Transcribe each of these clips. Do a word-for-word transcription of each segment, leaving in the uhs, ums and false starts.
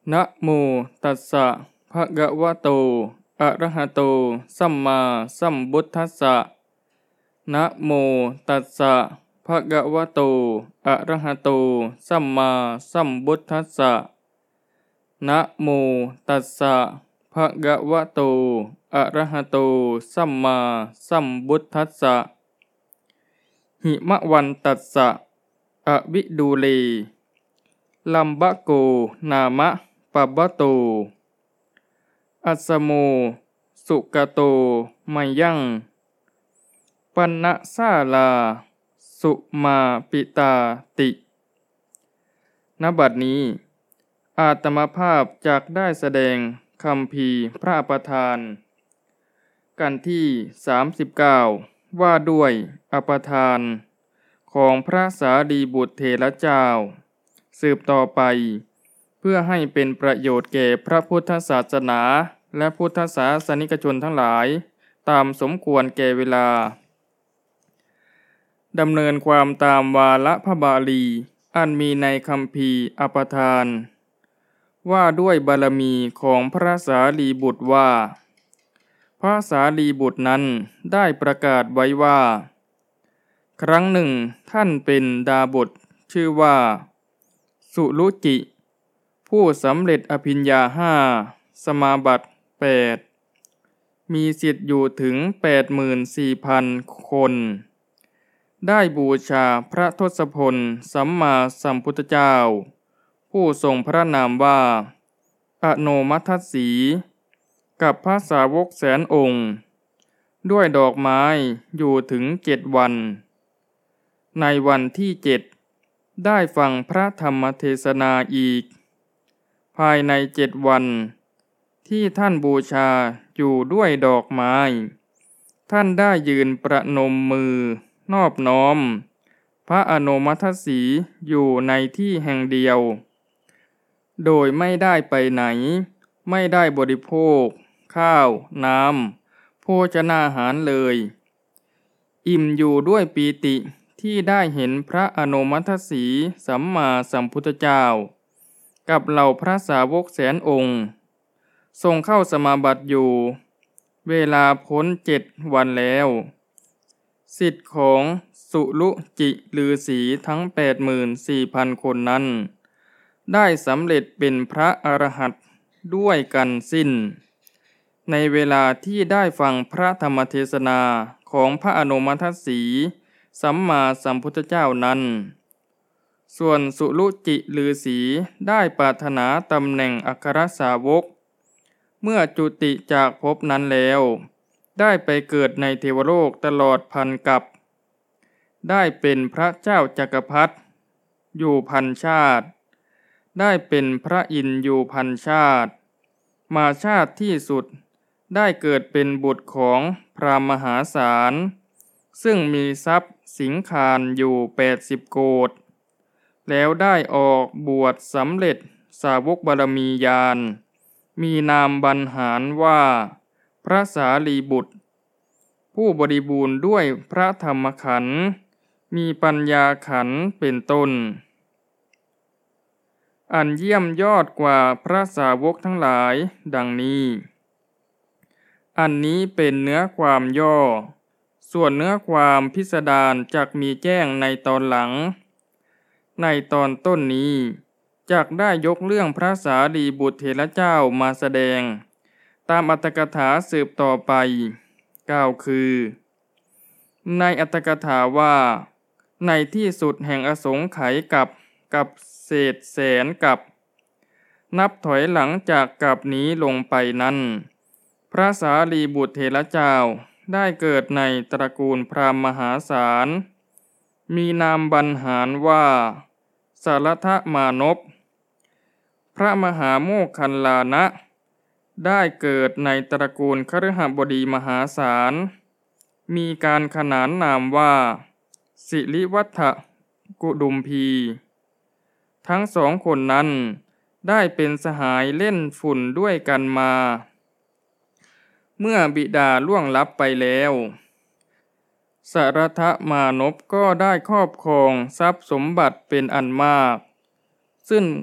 นะโมตัสสะภะคะวะโตอะระหะโตสัมมาสัมพุทธัสสะนะโมตัสสะภะคะวะโตอะระหะโตสัมมาสัมพุทธัสสะนะโมตัสสะภะคะวะโตอะระหะโตสัมมาสัมพุทธัสสะหิมะวันตัสสะอวิดูเลลัมบะโกนามะปับบะโตอัสสโมสุกโตมัยยังปันนะสาลาสุมาปิตาติณบัดนี้อาตมาภาพจักได้แสดงคัมภีร์พระประธานกันที่สามสิบเก้าว่าด้วยอปทานของพระสารีบุตรเถระเจ้าสืบต่อไปเพื่อให้เป็นประโยชน์แก่พระพุทธศาสนาและพุทธศาสนิกชนทั้งหลายตามสมควรแก่เวลาดำเนินความตามวาระพระบาลีอันมีในคัมภีร์อปทานว่าด้วยบารมีของพระสารีบุตรว่าพระสารีบุตรนั้นได้ประกาศไว้ว่าครั้งหนึ่งท่านเป็นดาบสชื่อว่าสุรุจิผู้สำเร็จอภิญญาห้าสมาบัติแปดมีศิษย์อยู่ถึง แปดหมื่นสี่พัน คนได้บูชาพระทศพลสัมมาสัมพุทธเจ้าผู้ทรงพระนามว่าอโนมัทสีกับพระสาวกแสนองค์ด้วยดอกไม้อยู่ถึงเจ็ดวันในวันที่เจ็ดได้ฟังพระธรรมเทศนาอีกภายในเจ็ดวันที่ท่านบูชาอยู่ด้วยดอกไม้ท่านได้ยืนประนมมือนอบน้อมพระอโนมัทสีอยู่ในที่แห่งเดียวโดยไม่ได้ไปไหนไม่ได้บริโภคข้าวน้ำโภชนาหารเลยอิ่มอยู่ด้วยปีติที่ได้เห็นพระอโนมัทสีสัมมาสัมพุทธเจ้ากับเหล่าพระสาวกแสนองค์ทรงเข้าสมาบัติอยู่เวลาพ้นเจ็ดวันแล้วศิษย์ของสุรุจิฤาษีทั้ง แปดหมื่นสี่พัน คนนั้นได้สำเร็จเป็นพระอรหันต์ด้วยกันสิ้นในเวลาที่ได้ฟังพระธรรมเทศนาของพระอโนมัทสีสัมมาสัมพุทธเจ้านั้นส่วนสุรุจิฤาษีได้ปรารถนาตำแหน่งอัครสาวกเมื่อจุติจากภพนั้นแล้วได้ไปเกิดในเทวโลกตลอดพันกับได้เป็นพระเจ้าจักรพรรดิอยู่พันชาติได้เป็นพระอินทร์อยู่พันชาติมาชาติที่สุดได้เกิดเป็นบุตรของพราหมณ์มหาศาลซึ่งมีทรัพย์สิงคารอยู่แปดสิบโกฏแล้วได้ออกบวชสำเร็จสาวกบารมีญาณมีนามบรรหารว่าพระสารีบุตรผู้บริบูรณ์ด้วยพระธรรมขันธ์มีปัญญาขันธ์เป็นต้นอันเยี่ยมยอดกว่าพระสาวกทั้งหลายดังนี้อันนี้เป็นเนื้อความย่อส่วนเนื้อความพิสดารจักมีแจ้งในตอนหลังในตอนต้นนี้จักได้ยกเรื่องพระสารีบุตรเถระเจ้ามาแสดงตามอรรถกถาสืบต่อไปกล่าวคือในอรรถกถาว่าในที่สุดแห่งอสงไขยกับกับเศษแสนกับนับถอยหลังจากกับนี้ลงไปนั้นพระสารีบุตรเถระเจ้าได้เกิดในตระกูลพราหมณ์มหาศาลมีนามบรรหารว่าสารทมานพพระมหาโมคคัลลานะได้เกิดในตระกูลคฤหบดีมหาศาลมีการขนานนามว่าสิริวัฒกุดุมพีทั้งสองคนนั้นได้เป็นสหายเล่นฝุ่นด้วยกันมาเมื่อบิดาล่วงลับไปแล้วสารทมานพก็ได้ครอบครองทรัพย์สมบัติเป็นอันมากซึ่ง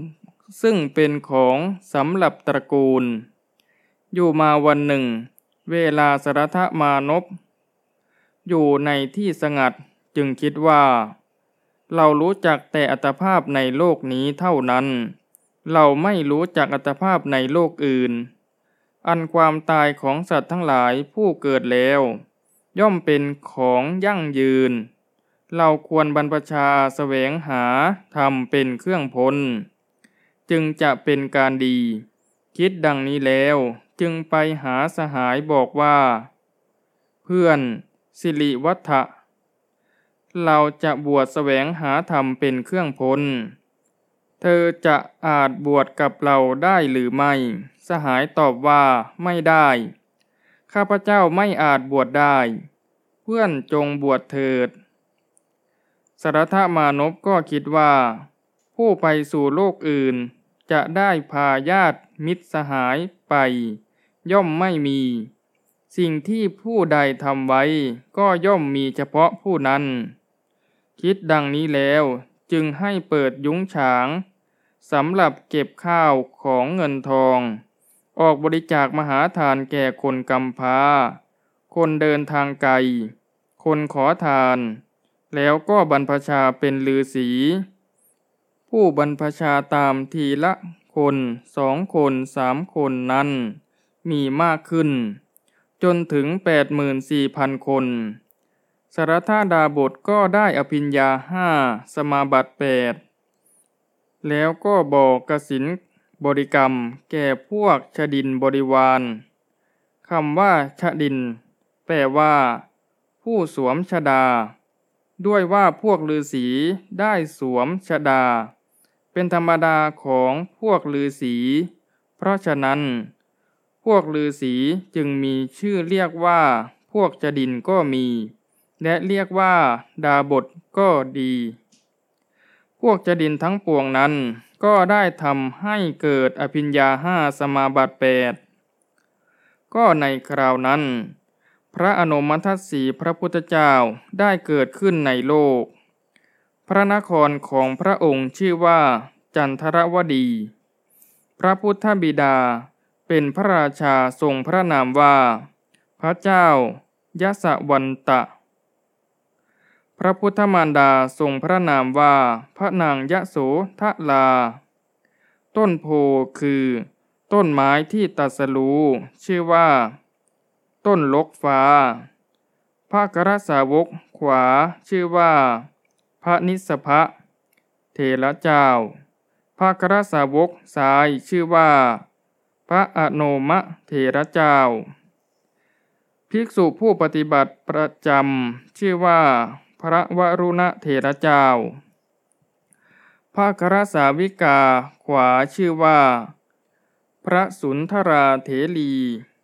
ซึ่งเป็นของสำหรับตระกูลอยู่มาวันหนึ่งเวลาสรทมานพอยู่ในที่สงัดจึงคิดว่าเรารู้จักแต่อัตภาพในโลกนี้เท่านั้นเราไม่รู้จักอัตภาพในโลกอื่นอันความตายของสัตว์ทั้งหลายผู้เกิดแล้วย่อมเป็นของยั่งยืนเราควรบรรพชาแสวงหาธรรมเป็นเครื่องพ้นจึงจะเป็นการดีคิดดังนี้แล้วจึงไปหาสหายบอกว่าเพื่อนสิริวัฒะเราจะบวชแสวงหาธรรมเป็นเครื่องพ้นเธอจะอาจบวชกับเราได้หรือไม่สหายตอบว่าไม่ได้ข้าพเจ้าไม่อาจบวชได้เพื่อนจงบวชเถิดสรทมานพก็คิดว่าผู้ไปสู่โลกอื่นจะได้พาญาติมิตรสหายไปย่อมไม่มีสิ่งที่ผู้ใดทำไว้ก็ย่อมมีเฉพาะผู้นั้นคิดดังนี้แล้วจึงให้เปิดยุ้งฉางสำหรับเก็บข้าวของเงินทองออกบริจาคมหาทานแก่คนกำพร้าคนเดินทางไกลคนขอทานแล้วก็บรรพชาเป็นฤาษีผู้บรรพชาตามทีละคนสองคนสามคนนั้นมีมากขึ้นจนถึง แปดหมื่นสี่พัน คนสรทดาบสก็ได้อภิญญาห้าสมาบัติแปดแล้วก็บอกกสิณบริกรรมแก่พวกชดินบริวารคำว่าชดินแปลว่าผู้สวมชฎาด้วยว่าพวกฤาษีได้สวมชฎาเป็นธรรมดาของพวกฤาษีเพราะฉะนั้นพวกฤาษีจึงมีชื่อเรียกว่าพวกชดินก็มีและเรียกว่าดาบสก็ดีพวกชดินทั้งปวงนั้นก็ได้ทำให้เกิดอภิญญาห้าสมาบัติแปดก็ในคราวนั้นพระอนุมัติสีพระพุทธเจ้าได้เกิดขึ้นในโลกพระนครของพระองค์ชื่อว่าจันทรวดีพระพุทธบิดาเป็นพระราชาทรงพระนามว่าพระเจ้ายศวันตะพระพุทธมารดาทรงพระนามว่าพระนางยโสธลาต้นโพคือต้นไม้ที่ตรัสรู้ชื่อว่าต้นลกฟ้าพระกรสาวกขวาชื่อว่าพระนิสสภะเถระเจ้าพระกรสาวกซ้ายชื่อว่าพระอโนมะเถระเจ้าภิกษุผู้ปฏิบัติประจำชื่อว่าพระวรุณเถระเจ้าพระกรสาวิกาขวาชื่อว่าพระสุนทราเถรี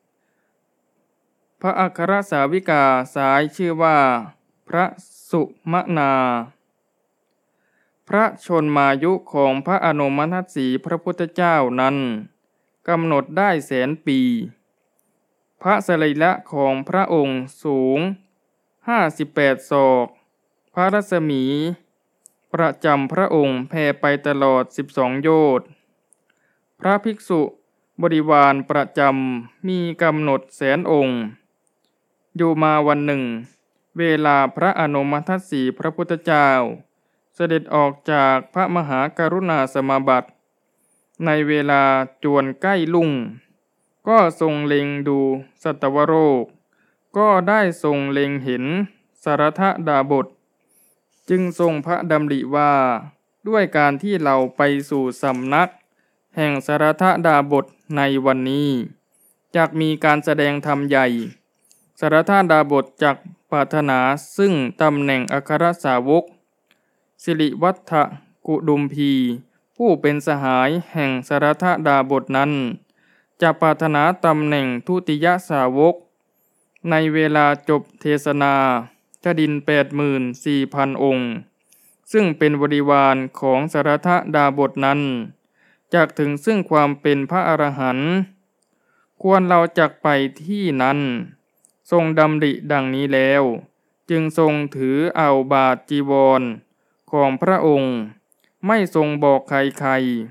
พระอัครสาวิกาซ้ายชื่อว่าพระสุมนาพระชนมายุของพระอนุมัติสีพระพุทธเจ้านั้นกำหนดได้แสนปีพระสรีระของพระองค์สูงห้าสิบแปดศอกพระรัศมีประจำพระองค์แผ่ไปตลอดสิบสองโยชน์พระภิกษุบริวารประจำมีกำหนดแสนองค์อยู่มาวันหนึ่งเวลาพระอนุมัติสีพระพุทธเจ้าเสด็จออกจากพระมหากรุณาสมาบัติในเวลาจวนใกล้ลุ่งก็ทรงเล็งดูสัตวโรคก็ได้ทรงเล็งเห็นสรทดาบสจึงทรงพระดำริว่าด้วยการที่เราไปสู่สำนักแห่งสรทดาบสในวันนี้จักมีการแสดงธรรมใหญ่สรทดาบสจักปรารถนาซึ่งตำแหน่งอัครสาวกสิริวัฒกุดุมพีผู้เป็นสหายแห่งสรทดาบสนั้นจะปรารถนาตำแหน่งทุติยสาวกในเวลาจบเทศนาชดิน แปดหมื่นสี่พัน องค์ซึ่งเป็นบริวารของสรทดาบสนั้นจักถึงซึ่งความเป็นพระอรหันต์ควรเราจักไปที่นั้นทรงดำริดังนี้แล้วจึงทรงถือเอาบาทจีวรของพระองค์ไม่ทรงบอกใคร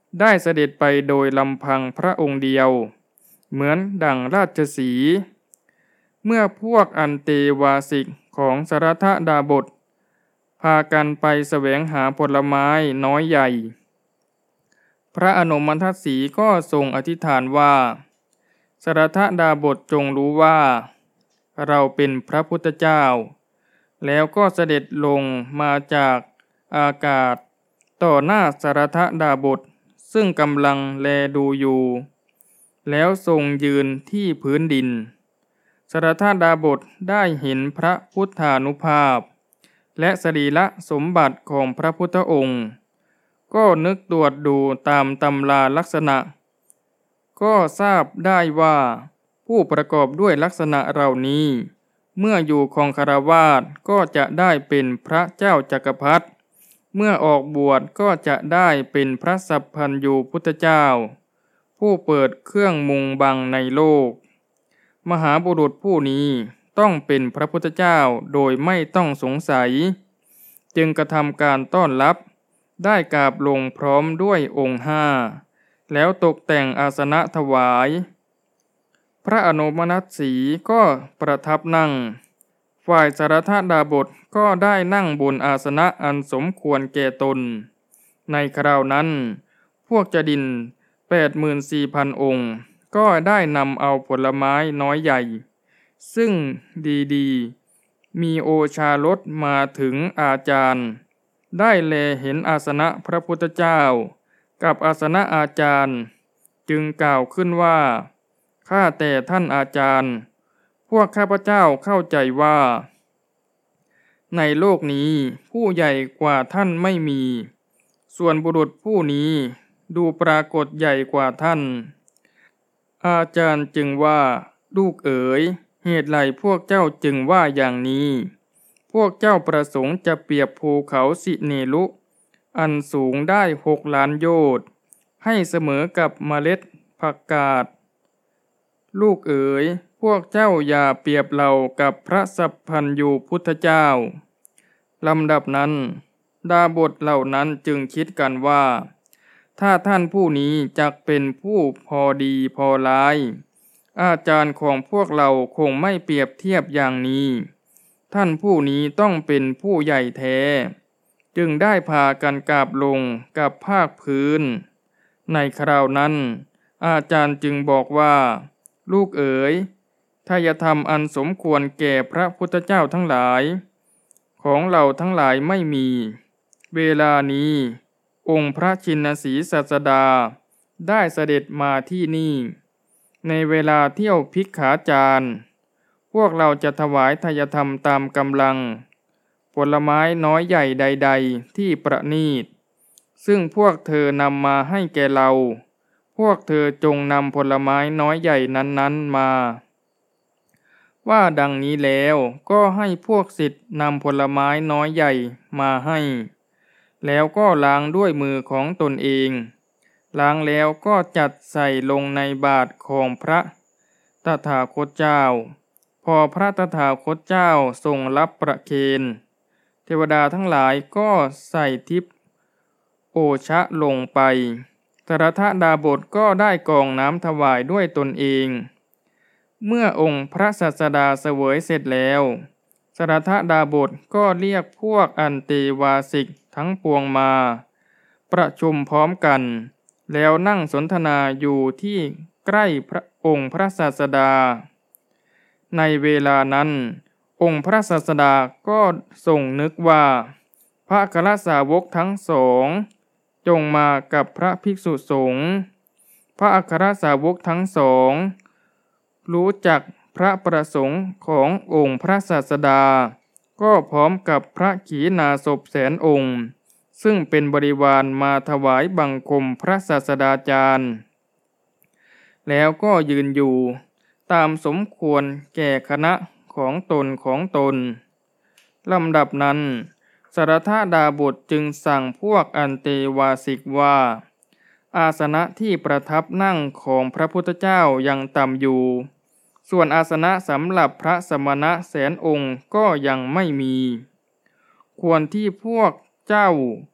ได้เสด็จไปโดยลำพังพระองค์เดียวเหมือนดั่งราชสีห์เมื่อพวกอันเตวาสิกของสรทดาบทพากันไปแสวงหาผลไม้น้อยใหญ่พระอนุมัติสีก็ทรงอธิษฐานว่าสรทดาบทจงรู้ว่าเราเป็นพระพุทธเจ้าแล้วก็เสด็จลงมาจากอากาศต่อหน้าสรทดาบทซึ่งกำลังแลดูอยู่แล้วทรงยืนที่พื้นดินสรทดาบทได้เห็นพระพุทธานุภาพและสรีระสมบัติของพระพุทธองค์ก็นึกตรวจดูตามตำราลักษณะก็ทราบได้ว่าผู้ประกอบด้วยลักษณะเหล่านี้เมื่ออยู่ครองคฤหัสถ์ก็จะได้เป็นพระเจ้าจักรพรรดิเมื่อออกบวชก็จะได้เป็นพระสัพพัญญูพุทธเจ้าผู้เปิดเครื่องมุงบังในโลกมหาบุรุษผู้นี้ต้องเป็นพระพุทธเจ้าโดยไม่ต้องสงสัยจึงกระทำการต้อนรับได้กราบลงพร้อมด้วยองค์ห้าแล้วตกแต่งอาสนะถวายพระอนุมัติสีก็ประทับนั่งฝ่ายสรทดาบทก็ได้นั่งบนอาสนะอันสมควรแก่ตนในคราวนั้นพวกจดิน แปดหมื่นสี่พัน องค์ก็ได้นำเอาผลไม้น้อยใหญ่ซึ่งดีๆมีโอชารสมาถึงอาจารย์ได้แลเห็นอาสนะพระพุทธเจ้ากับอาสนะอาจารย์จึงกล่าวขึ้นว่าข้าแต่ท่านอาจารย์พวกข้าพเจ้าเข้าใจว่าในโลกนี้ผู้ใหญ่กว่าท่านไม่มีส่วนบุรุษผู้นี้ดูปรากฏใหญ่กว่าท่านอาจารย์จึงว่าลูกเอ๋ยเหตุไรพวกเจ้าจึงว่าอย่างนี้พวกเจ้าประสงค์จะเปรียบภูเขาสิเนลุอันสูงได้หกล้านโยชน์ให้เสมอกับเมล็ดผักกาดลูกเอ๋ยพวกเจ้าอย่าเปรียบเรากับพระสัพพัญญูพุทธเจ้าลำดับนั้นดาบทเหล่านั้นจึงคิดกันว่าถ้าท่านผู้นี้จักเป็นผู้พอดีพอร้ายอาจารย์ของพวกเราคงไม่เปรียบเทียบอย่างนี้ท่านผู้นี้ต้องเป็นผู้ใหญ่แท้จึงได้พากันกราบลงกับภาคพื้นในคราวนั้นอาจารย์จึงบอกว่าลูกเอ๋ยถ้ายธรรมอันสมควรแก่พระพุทธเจ้าทั้งหลายของเราทั้งหลายไม่มีเวลานี้องค์พระชินสีศาสดาได้เสด็จมาที่นี่ในเวลาเที่ยวภิกขาจารย์พวกเราจะถวายทายธรรมตามกำลังผลไม้น้อยใหญ่ใดๆที่ประณีตซึ่งพวกเธอนำมาให้แก่เราพวกเธอจงนำผลไม้น้อยใหญ่นั้นๆมาว่าดังนี้แล้วก็ให้พวกศิษย์นำผลไม้น้อยใหญ่มาให้แล้วก็ล้างด้วยมือของตนเองล้างแล้วก็จัดใส่ลงในบาตรของพระตถาคตเจ้าพอพระตถาคตเจ้าทรงรับประเคนเทวดาทั้งหลายก็ใส่ทิพย์โอชะลงไปสรทดาบทก็ได้กรองน้ำถวายด้วยตนเองเมื่อองค์พระศาสดาเสวยเสร็จแล้วสรทดาบทก็เรียกพวกอันเตวาสิกทั้งปวงมาประชุมพร้อมกันแล้วนั่งสนทนาอยู่ที่ใกล้พระองค์พระศาสดาในเวลานั้นองค์พระศาสดาก็ทรงนึกว่าพระอัครสาวกทั้งสองจงมากับพระภิกษุสงฆ์พระอัครสาวกทั้งสองรู้จักพระประสงค์ขององค์พระศาสดาก็พร้อมกับพระขีณาสพแสนองค์ซึ่งเป็นบริวารมาถวายบังคมพระศาสดาจารย์แล้วก็ยืนอยู่ตามสมควรแก่คณะของตนของตนลำดับนั้นสรทดาบทจึงสั่งพวกอันเตวาสิกว่าอาสนะที่ประทับนั่งของพระพุทธเจ้ายังต่ำอยู่ส่วนอาสนะสำหรับพระสมณะแสนองค์ก็ยังไม่มีควรที่พวกเจ้า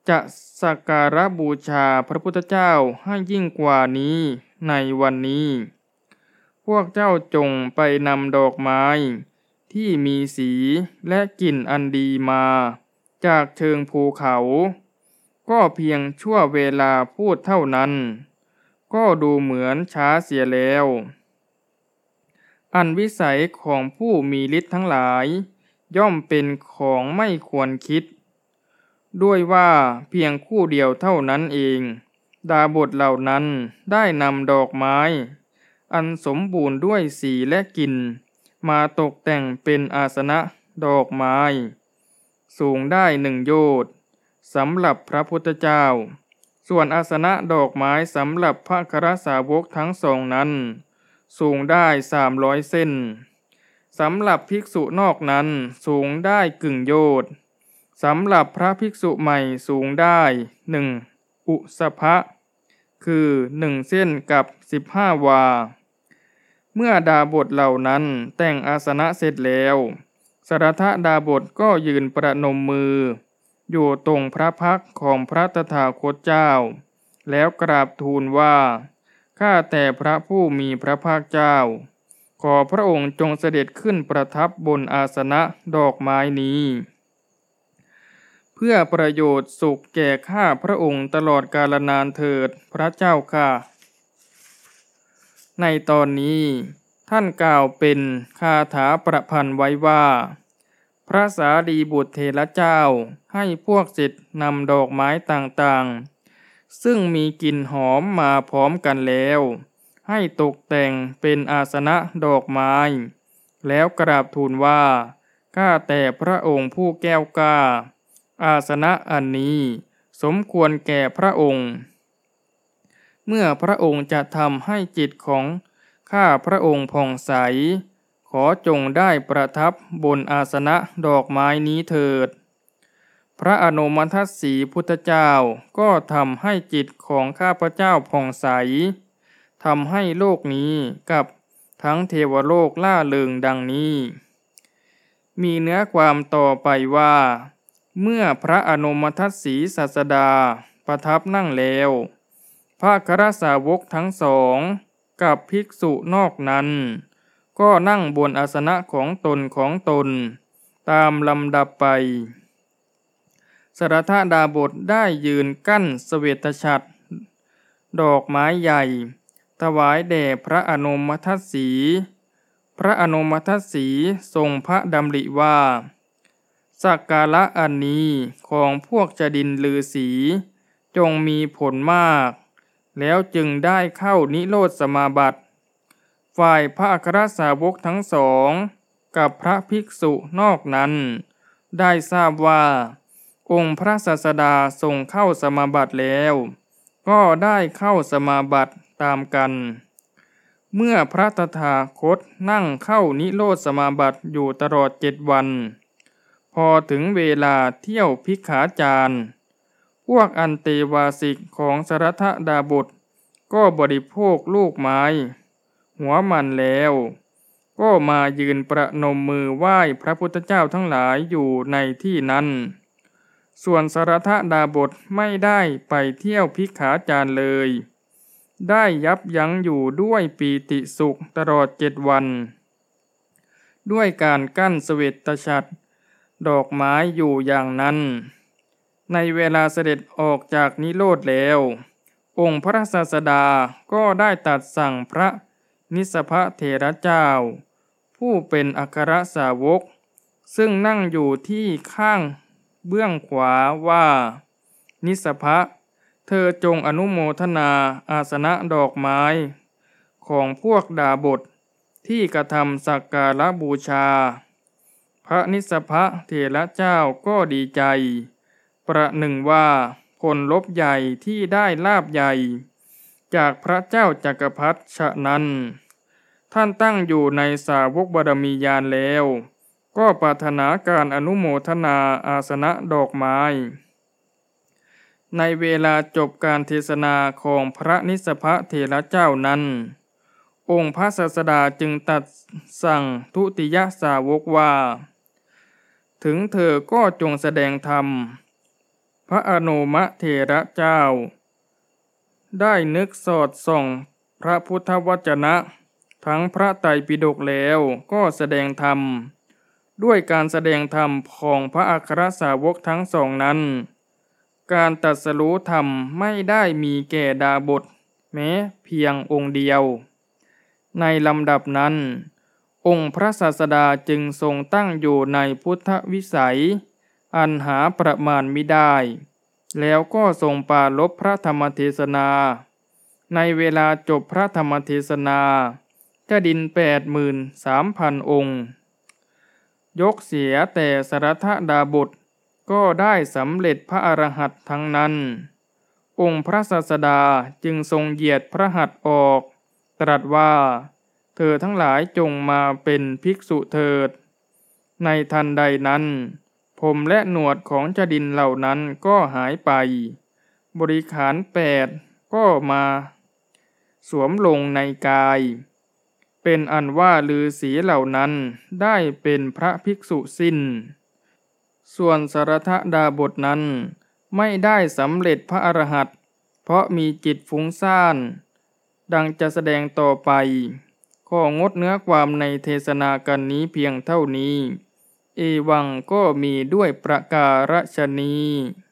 จะสักการะบูชาพระพุทธเจ้าให้ยิ่งกว่านี้ในวันนี้พวกเจ้าจงไปนำดอกไม้ที่มีสีและกลิ่นอันดีมาจากเชิงภูเขาก็เพียงชั่วเวลาพูดเท่านั้นก็ดูเหมือนช้าเสียแล้วอันวิสัยของผู้มีฤทธิ์ทั้งหลายย่อมเป็นของไม่ควรคิดด้วยว่าเพียงคู่เดียวเท่านั้นเองดาบทเหล่านั้นได้นำดอกไม้อันสมบูรณ์ด้วยสีและกลิ่นมาตกแต่งเป็นอาสนะดอกไม้สูงได้หนึ่งโยชน์สำหรับพระพุทธเจ้าส่วนอาสนะดอกไม้สำหรับพระอัครสาวกทั้งสองนั้นสูงได้สามร้อยเส้นสำหรับภิกษุนอกนั้นสูงได้กึ่งโยชน์สำหรับพระภิกษุใหม่สูงได้หนึ่งอุสภะคือหนึ่งเส้นกับสิบห้าวาเมื่อดาบทเหล่านั้นแต่งอาสนะเสร็จแล้วสรทดาบทก็ยืนประนมมืออยู่ตรงพระพักตร์ของพระตถาคตเจ้าแล้วกราบทูลว่าข้าแต่พระผู้มีพระภาคเจ้าขอพระองค์จงเสด็จขึ้นประทับบนอาสนะดอกไม้นี้เพื่อประโยชน์สุขแก่ข้าพระองค์ตลอดกาลนานเถิดพระเจ้าข้าในตอนนี้ท่านกล่าวเป็นคาถาประพันธ์ไว้ว่าพระสารีบุตรเถระเจ้าให้พวกศิษย์นำดอกไม้ต่างๆซึ่งมีกลิ่นหอมมาพร้อมกันแล้วให้ตกแต่งเป็นอาสนะดอกไม้แล้วกราบทูลว่าข้าแต่พระองค์ผู้แก้วกล้าอาสนะอันนี้สมควรแก่พระองค์เมื่อพระองค์จะทำให้จิตของข้าพระองค์ผ่องใสขอจงได้ประทับบนอาสนะดอกไม้นี้เถิดพระอนุมัติสีพุทธเจ้าก็ทำให้จิตของข้าพเจ้าผ่องใสทำให้โลกนี้กับทั้งเทวโลกล่าเริงดังนี้มีเนื้อความต่อไปว่าเมื่อพระอนุมัติสีศาสดาประทับนั่งแล้วพระอัครสาวกทั้งสองกับภิกษุนอกนั้นก็นั่งบนอาสนะของตนของตนตามลำดับไปสรทดาบทได้ยืนกั้นเสวตฉัตรดอกไม้ใหญ่ถวายแด่พระอนุมัติสีพระอนุมัติสีทรงพระดำริว่าสักการะอันนี้ของพวกจดินฤาษีจงมีผลมากแล้วจึงได้เข้านิโรธสมาบัติฝ่ายพระอัครสาวกทั้งสองกับพระภิกษุนอกนั้นได้ทราบว่าองค์พระศาสดาทรงเข้าสมาบัติแล้วก็ได้เข้าสมาบัติตามกันเมื่อพระตถาคตนั่งเข้านิโรธสมาบัติอยู่ตลอดเจ็ดวันพอถึงเวลาเที่ยวภิกขาจารย์พวกอันเตวาสิกของสรทดาบทก็บริโภคลูกไม้หัวมันแล้วก็มายืนประนมมือไหว้พระพุทธเจ้าทั้งหลายอยู่ในที่นั้นส่วนสรทดาบทไม่ได้ไปเที่ยวภิกขาจารย์เลยได้ยับยั้งอยู่ด้วยปีติสุขตลอดเจ็ดวันด้วยการกั้นเสวตฉัตรดอกไม้อยู่อย่างนั้นในเวลาเสด็จออกจากนิโรธแล้วองค์พระศาสดาก็ได้ตรัสสั่งพระนิสพะเถระเจ้าผู้เป็นอัครสาวกซึ่งนั่งอยู่ที่ข้างเบื้องขวาว่านิสพะเธอจงอนุโมทนาอาสนะดอกไม้ของพวกดาบทที่กระทำสักการะบูชาพระนิสพะเถระเจ้าก็ดีใจประหนึ่งว่าผลลบใหญ่ที่ได้ลาภใหญ่จากพระเจ้าจักรพรรดิฉะนั้นท่านตั้งอยู่ในสาวกบารมีญาณแล้วก็ปรารถนาการอนุโมทนาอาสนะดอกไม้ในเวลาจบการเทศนาของพระนิสพะเถระเจ้านั้นองค์พระศาสดาจึงตรัสสั่งทุติยสาวกว่าถึงเธอก็จงแสดงธรรมพพระอนุมะเถระเจ้าได้นึกสอดส่องพระพุทธวจนะทั้งพระไตรปิฎกแล้วก็แสดงธรรมด้วยการแสดงธรรมของพระอัครสาวกทั้งสองนั้นการตรัสรู้ธรรมไม่ได้มีแก่ดาบสแม้เพียงองค์เดียวในลำดับนั้นองค์พระศาสดาจึงทรงตั้งอยู่ในพุทธวิสัยอันหาประมาณมิได้แล้วก็ทรงปรารภพระธรรมเทศนาในเวลาจบพระธรรมเทศนาเจ้าดินแปดหมื่นสามพันองค์ยกเสียแต่สรทดาบสก็ได้สำเร็จพระอรหันต์ทั้งนั้นองค์พระศาสดาจึงทรงเหยียดพระหัตถ์ออกตรัสว่าเธอทั้งหลายจงมาเป็นภิกษุเถิดในทันใดนั้นผมและหนวดของเจ้าดินเหล่านั้นก็หายไปบริขารแปดก็มาสวมลงในกายเป็นอันว่าฤาษีเหล่านั้นได้เป็นพระภิกษุสิ้นส่วนสรทดาบสนั้นไม่ได้สำเร็จพระอรหันต์เพราะมีจิตฟุ้งซ่านดังจะแสดงต่อไปของดเนื้อความในเทศนากันนี้เพียงเท่านี้เอวังก็มีด้วยประการฉนี้